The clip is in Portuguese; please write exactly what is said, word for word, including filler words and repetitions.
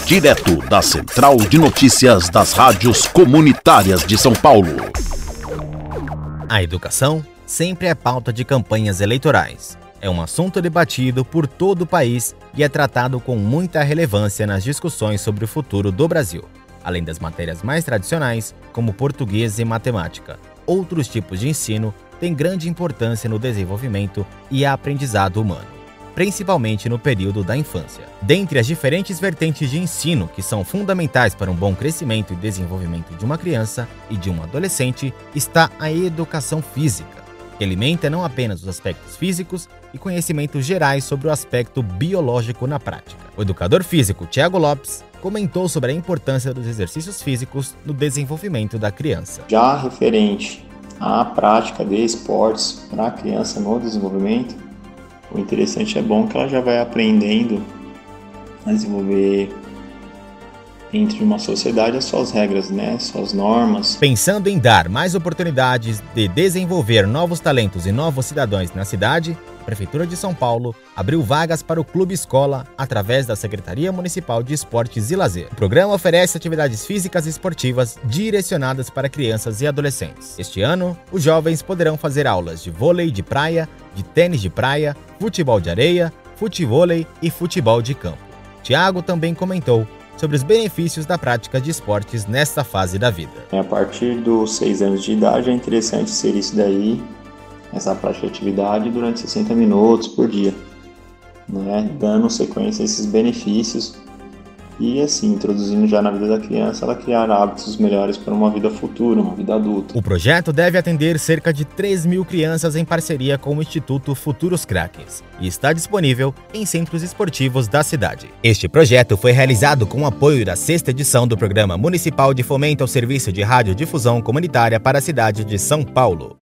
direto da Central de Notícias das Rádios Comunitárias de São Paulo. A educação sempre é pauta de campanhas eleitorais. É um assunto debatido por todo o país e é tratado com muita relevância nas discussões sobre o futuro do Brasil. Além das matérias mais tradicionais, como português e matemática, outros tipos de ensino têm grande importância no desenvolvimento e aprendizado humano, principalmente no período da infância. Dentre as diferentes vertentes de ensino que são fundamentais para um bom crescimento e desenvolvimento de uma criança e de um adolescente, está a educação física, que alimenta não apenas os aspectos físicos e conhecimentos gerais sobre o aspecto biológico na prática. O educador físico Thiago Lopes comentou sobre a importância dos exercícios físicos no desenvolvimento da criança. Já referente à prática de esportes para a criança no desenvolvimento, o interessante é bom que ela já vai aprendendo a desenvolver dentro de uma sociedade as suas regras, né, suas normas. Pensando em dar mais oportunidades de desenvolver novos talentos e novos cidadãos na cidade, a Prefeitura de São Paulo abriu vagas para o Clube Escola através da Secretaria Municipal de Esportes e Lazer. O programa oferece atividades físicas e esportivas direcionadas para crianças e adolescentes. Este ano, os jovens poderão fazer aulas de vôlei de praia, de tênis de praia, futebol de areia, futevôlei e futebol de campo. Thiago também comentou sobre os benefícios da prática de esportes nesta fase da vida. A partir dos seis anos de idade é interessante ser isso daí, essa prática de atividade durante sessenta minutos por dia, né, dando sequência a esses benefícios e assim, introduzindo já na vida da criança, ela criar hábitos melhores para uma vida futura, uma vida adulta. O projeto deve atender cerca de três mil crianças em parceria com o Instituto Futuros Craques e está disponível em centros esportivos da cidade. Este projeto foi realizado com o apoio da sexta edição do Programa Municipal de Fomento ao Serviço de Radiodifusão Comunitária para a cidade de São Paulo.